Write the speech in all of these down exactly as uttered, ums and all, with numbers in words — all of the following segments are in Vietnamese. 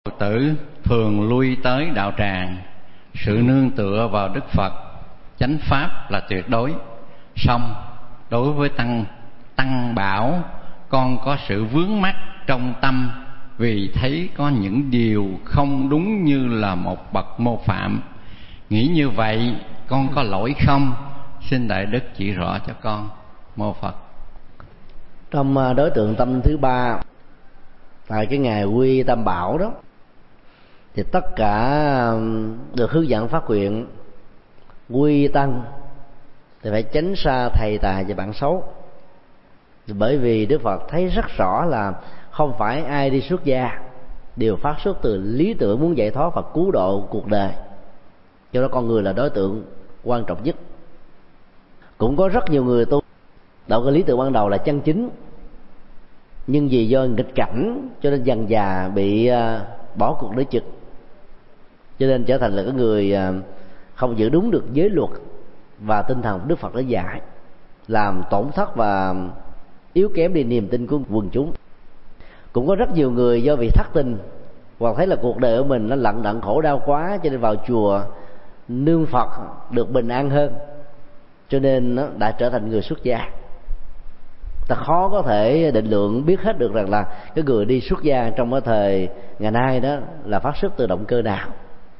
Phật tử thường lui tới đạo tràng, sự nương tựa vào Đức Phật, chánh pháp là tuyệt đối. Song đối với tăng tăng bảo, con có sự vướng mắc trong tâm vì thấy có những điều không đúng như là một bậc mô phạm. Nghĩ như vậy con có lỗi không? Xin Đại Đức chỉ rõ cho con. Mô Phật. Trong đối tượng tâm linh thứ ba, tại cái ngày quy tam bảo đó, thì tất cả được hướng dẫn phát nguyện quy tăng thì phải tránh xa thầy tà và bạn xấu. Bởi vì Đức Phật thấy rất rõ là không phải ai đi xuất gia đều phát xuất từ lý tưởng muốn giải thoát và cứu độ cuộc đời, do đó con người là đối tượng quan trọng nhất. Cũng có rất nhiều người tu đạo cái lý tưởng ban đầu là chân chính, nhưng vì do nghịch cảnh cho nên dần dà bị bỏ cuộc đối trực, cho nên trở thành là cái người không giữ đúng được giới luật và tinh thần Đức Phật đã dạy, làm tổn thất và yếu kém đi niềm tin của quần chúng. Cũng có rất nhiều người do vì thất tình hoặc thấy là cuộc đời của mình nó lận đận khổ đau quá, cho nên vào chùa nương Phật được bình an hơn, cho nên nó đã trở thành người xuất gia. Ta khó có thể định lượng biết hết được rằng là cái người đi xuất gia trong cái thời ngày nay đó là phát xuất từ động cơ nào.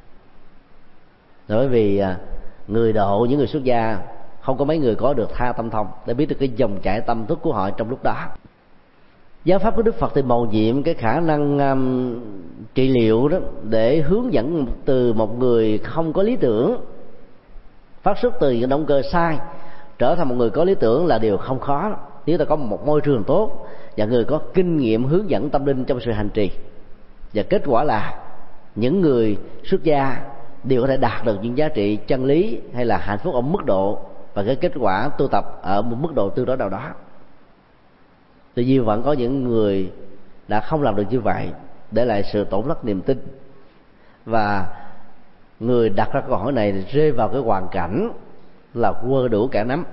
Bởi vì người độ những người xuất gia không có mấy người có được tha tâm thông để biết được cái dòng chảy tâm thức của họ trong lúc đó. Giáo pháp của Đức Phật thì mầu nhiệm cái khả năng um, trị liệu đó để hướng dẫn từ một người không có lý tưởng, phát xuất từ những động cơ sai, trở thành một người có lý tưởng là điều không khó. Nếu ta có một môi trường tốt và người có kinh nghiệm hướng dẫn tâm linh trong sự hành trì, và kết quả là những người xuất gia đều có thể đạt được những giá trị chân lý hay là hạnh phúc ở mức độ và cái kết quả tu tập ở một mức độ tương đối nào đó. Tuy nhiên vẫn có những người đã không làm được như vậy, để lại sự tổn thất niềm tin, và người đặt ra câu hỏi này rơi vào cái hoàn cảnh là quơ đủ cả nắm.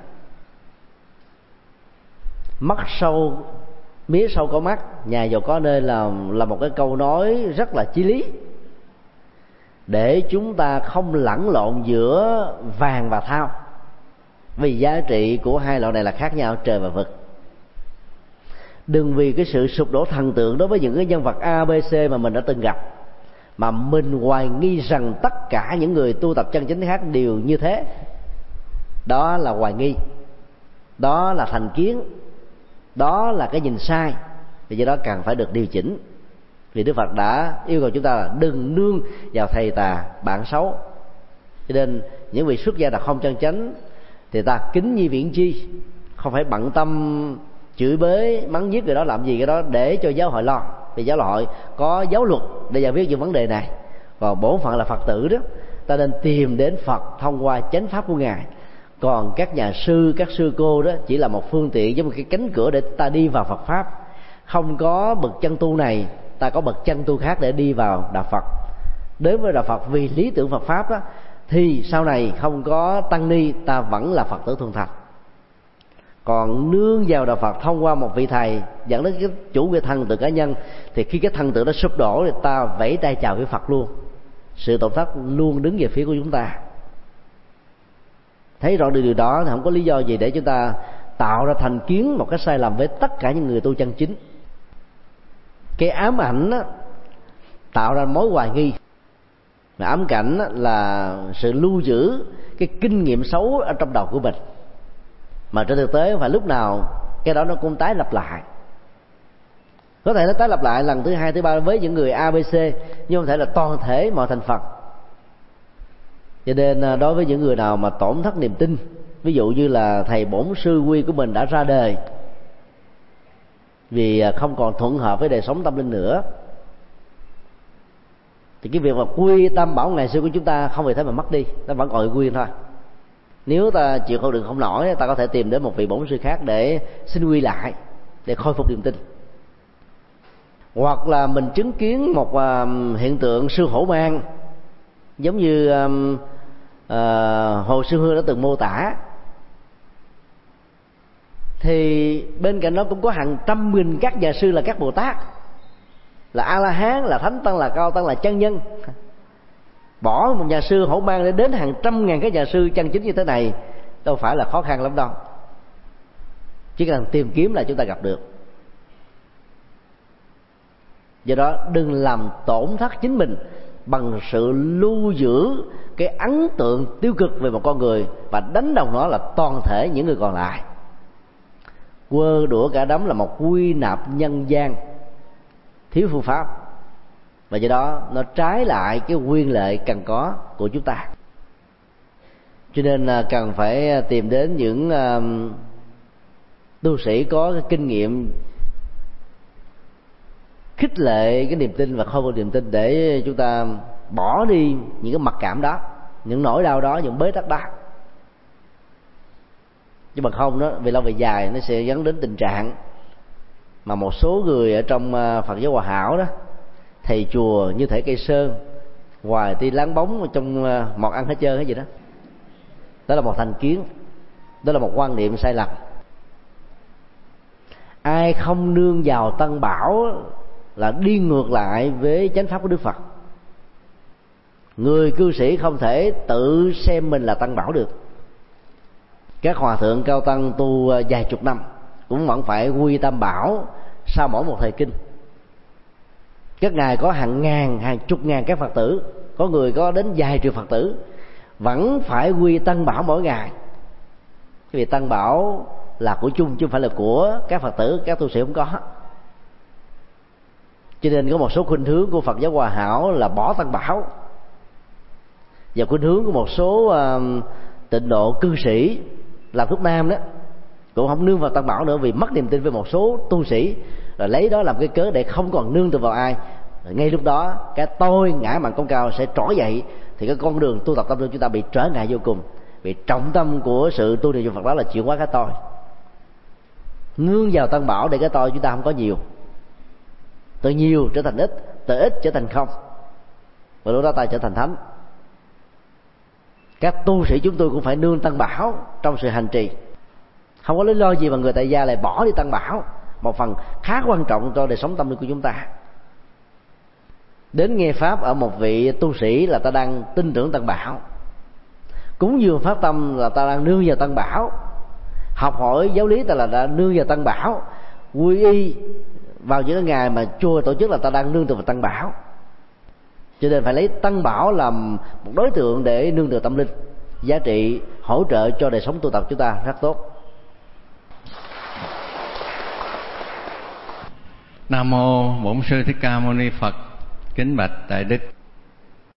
Mắt sâu, mía sâu có mắt, nhà giàu có nơi là là một cái câu nói rất là chí lý, để chúng ta không lẫn lộn giữa vàng và thau, vì giá trị của hai loại này là khác nhau trời và vực. Đừng vì cái sự sụp đổ thần tượng đối với những cái nhân vật a bê xê mà mình đã từng gặp mà mình hoài nghi rằng tất cả những người tu tập chân chính khác đều như thế. Đó là hoài nghi, đó là thành kiến, đó là cái nhìn sai, vì do đó cần phải được điều chỉnh. Vì Đức Phật đã yêu cầu chúng ta là đừng nương vào thầy tà bạn xấu. Cho nên những vị xuất gia là không chân chánh thì ta kính nhi viễn chi, không phải bận tâm chửi bới mắng nhiếc người đó làm gì cái đó để cho giáo hội lo, vì giáo hội có giáo luật để giải quyết những vấn đề này. Còn bổn phận là Phật tử đó, ta nên tìm đến Phật thông qua chánh pháp của Ngài. Còn các nhà sư, các sư cô đó chỉ là một phương tiện, giống một cái cánh cửa để ta đi vào Phật pháp. Không có bậc chân tu này, ta có bậc chân tu khác để đi vào đạo Phật. Đến với đạo Phật vì lý tưởng Phật pháp đó, thì sau này không có tăng ni, ta vẫn là Phật tử thuần thành. Còn nương vào đạo Phật thông qua một vị thầy dẫn đến cái chủ nghĩa thần tự cá nhân, thì khi cái thần tự nó sụp đổ thì ta vẫy tay chào với Phật luôn. Sự tổn thất luôn đứng về phía của chúng ta. Thấy rõ được điều đó thì không có lý do gì để chúng ta tạo ra thành kiến một cái sai lầm với tất cả những người tu chân chính. Cái ám ảnh đó, tạo ra mối hoài nghi, mà ám cảnh đó là sự lưu giữ cái kinh nghiệm xấu ở trong đầu của mình, mà trên thực tế phải lúc nào cái đó nó cũng tái lặp lại. Có thể nó tái lặp lại lần thứ hai, thứ ba với những người a bê xê, nhưng không thể là toàn thể mọi thành phần. Cho nên đối với những người nào mà tổn thất niềm tin, ví dụ như là thầy bổn sư quy của mình đã ra đời vì không còn thuận hợp với đời sống tâm linh nữa, thì cái việc mà quy tam bảo ngày xưa của chúng ta không vì thế mà mất đi, ta vẫn còn quy thôi. Nếu ta chịu không được không nổi, ta có thể tìm đến một vị bổn sư khác để xin quy lại, để khôi phục niềm tin. Hoặc là mình chứng kiến một uh, hiện tượng sư hổ mang, giống như um, uh, Hồ Sư Hương đã từng mô tả, thì bên cạnh đó cũng có hàng trăm nghìn các nhà sư là các Bồ Tát là A La Hán, là Thánh Tăng, là Cao Tăng, là chân nhân. Bỏ một nhà sư hổ mang để đến hàng trăm ngàn cái nhà sư chân chính như thế này đâu phải là khó khăn lắm đâu, chỉ cần tìm kiếm là chúng ta gặp được. Do đó đừng làm tổn thất chính mình bằng sự lưu giữ cái ấn tượng tiêu cực về một con người và đánh đồng nó là toàn thể những người còn lại. Quơ đũa cả đám là một quy nạp nhân gian thiếu phương pháp, và do đó nó trái lại cái nguyên lệ cần có của chúng ta. Cho nên cần phải tìm đến những uh, tu sĩ có cái kinh nghiệm khích lệ cái niềm tin và khôi phục niềm tin, để chúng ta bỏ đi những cái mặc cảm đó, những nỗi đau đó, những bế tắc đó. Chứ bằng không đó, về lâu về dài nó sẽ dẫn đến tình trạng mà một số người ở trong Phật giáo Hòa Hảo đó, thầy chùa như thể cây sơn, ngoài ti láng bóng trong mọt ăn hết trơn hết gì đó. Đó là một thành kiến, đó là một quan niệm sai lầm. Ai không nương vào Tăng Bảo là đi ngược lại với chánh pháp của Đức Phật. Người cư sĩ không thể tự xem mình là Tăng Bảo được. Các hòa thượng cao tăng tu vài chục năm cũng vẫn phải quy Tam Bảo sau mỗi một thời kinh. Các ngài có hàng ngàn, hàng chục ngàn các Phật tử, có người có đến vài triệu Phật tử, vẫn phải quy Tăng Bảo mỗi ngày. Vì Tăng Bảo là của chung chứ không phải là của các Phật tử, các tu sĩ không có. Cho nên có một số khuynh hướng của Phật giáo Hòa Hảo là bỏ Tăng Bảo, và khuynh hướng của một số uh, tịnh độ cư sĩ làm thuốc nam đó cũng không nương vào Tăng Bảo nữa, vì mất niềm tin với một số tu sĩ, rồi lấy đó làm cái cớ để không còn nương tựa vào ai. Rồi ngay lúc đó cái tôi ngã mạn công cao sẽ trỗi dậy, thì cái con đường tu tập tâm linh chúng ta bị trở ngại vô cùng. Vì trọng tâm của sự tu niệm Phật đó là chuyển hóa cái tôi, nương vào Tăng Bảo để cái tôi chúng ta không có nhiều, từ nhiều trở thành ít, từ ít trở thành không, và lúc đó ta trở thành thánh. Các tu sĩ chúng tôi cũng phải nương Tăng Bảo trong sự hành trì. Không có lý do gì mà người tại gia lại bỏ đi Tăng Bảo, một phần khá quan trọng cho đời sống tâm linh của chúng ta. Đến nghe pháp ở một vị tu sĩ là ta đang tin tưởng Tăng Bảo, cúng dường phát tâm là ta đang nương vào Tăng Bảo, học hỏi giáo lý ta là đã nương vào Tăng Bảo, quy y vào những ngày mà chùa tổ chức là ta đang nương tựa vào Tăng Bảo. Cho nên phải lấy Tăng Bảo làm một đối tượng để nương tựa tâm linh, giá trị hỗ trợ cho đời sống tu tập chúng ta rất tốt. Nam mô Bổn Sư Thích Ca Mâu Ni Phật. Kính bạch Đại Đức,